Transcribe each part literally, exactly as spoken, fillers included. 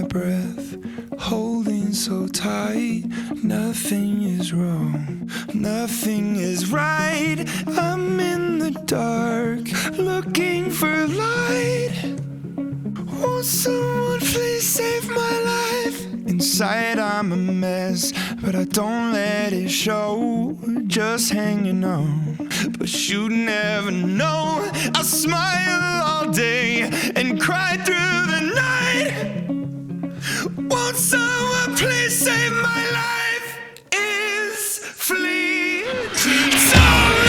breath, holding so tight. Nothing is wrong, nothing is right. I'm in the dark, looking for light. Won't someone please save my life? Inside I'm a mess, but I don't let it show. Just hanging on, but you never know. I smile all day and cry through the night. Won't someone please save my life? Is fleeting. So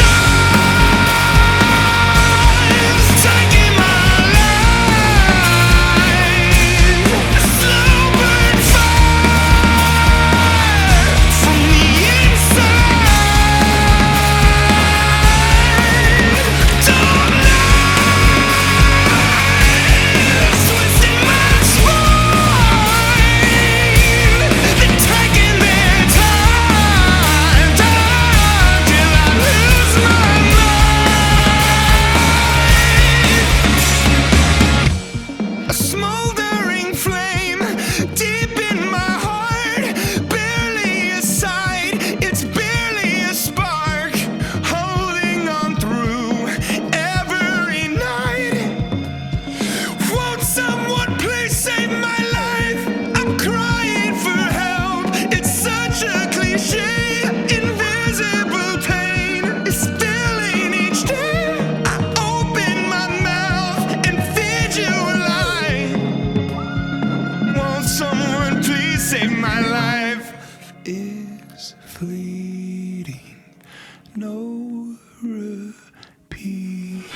save my life is fleeting, no repeat.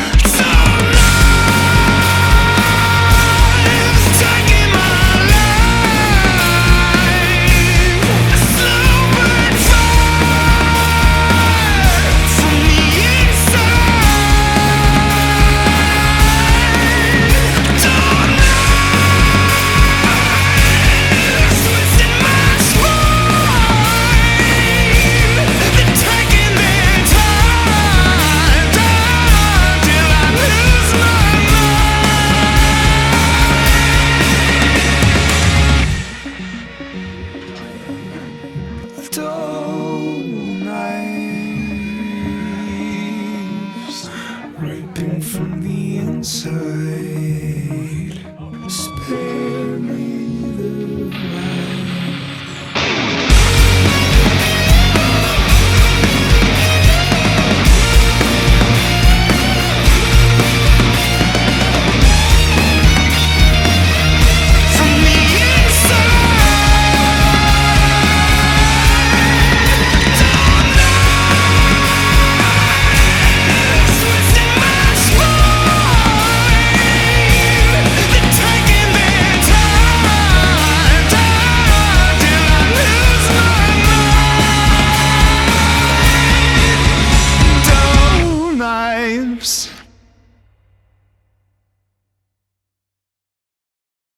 Dull knives ripping from the inside. Spare